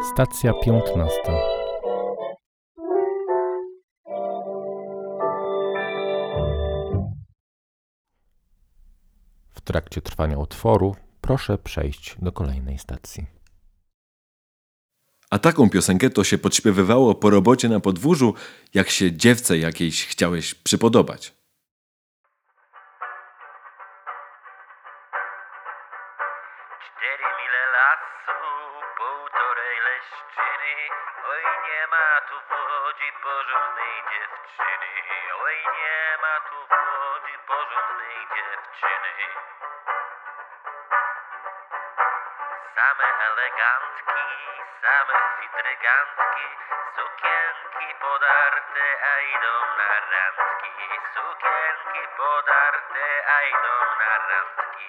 Stacja 15. W trakcie trwania utworu proszę przejść do kolejnej stacji. A taką piosenkę to się podśpiewywało po robocie na podwórzu, jak się dziewce jakiejś chciałeś przypodobać. 4 mile lasu, 1,5 leszczyny. Oj, nie ma tu w Łodzi porządnej dziewczyny. Oj, nie ma tu w Łodzi porządnej dziewczyny. Same elegantki, same fitrygantki, sukienki podarte, a idą na randki. Sukienki podarte, a idą na randki.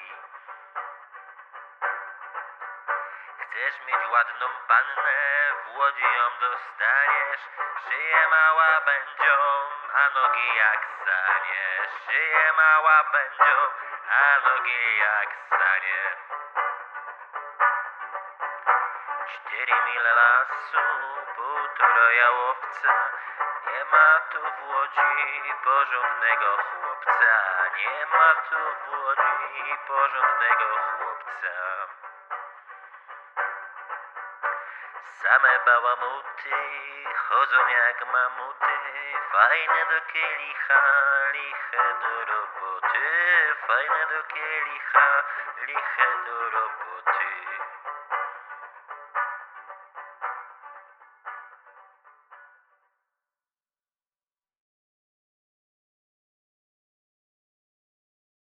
Chcesz mieć ładną pannę, w Łodzi ją dostaniesz. Szyję mała będzią, a nogi jak sanie. Szyję mała będzią, a nogi jak sanie. 4 mile lasu, 1,5 jałowca. Nie ma tu w Łodzi porządnego chłopca. Nie ma tu w Łodzi porządnego chłopca. Same bałamuty chodzą jak mamuty, fajne do kielicha, liche do roboty, fajne do kielicha, liche do roboty.